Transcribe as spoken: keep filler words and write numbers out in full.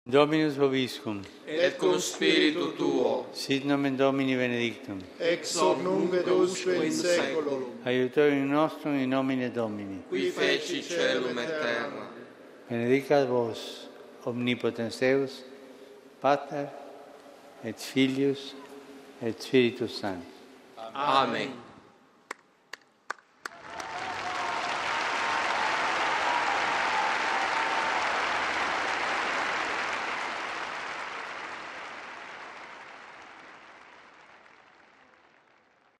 Dominus vobiscum. Et cum spiritu tuo. Sit nomen Domini benedictum. Ex hoc nunc et usque in saeculum. Aiutorium nostrum in nomine Domini. Qui feci caelum et terra. Benedicat vos, omnipotens Deus, Pater, et Filius, et Spiritus Sanctus. Amen.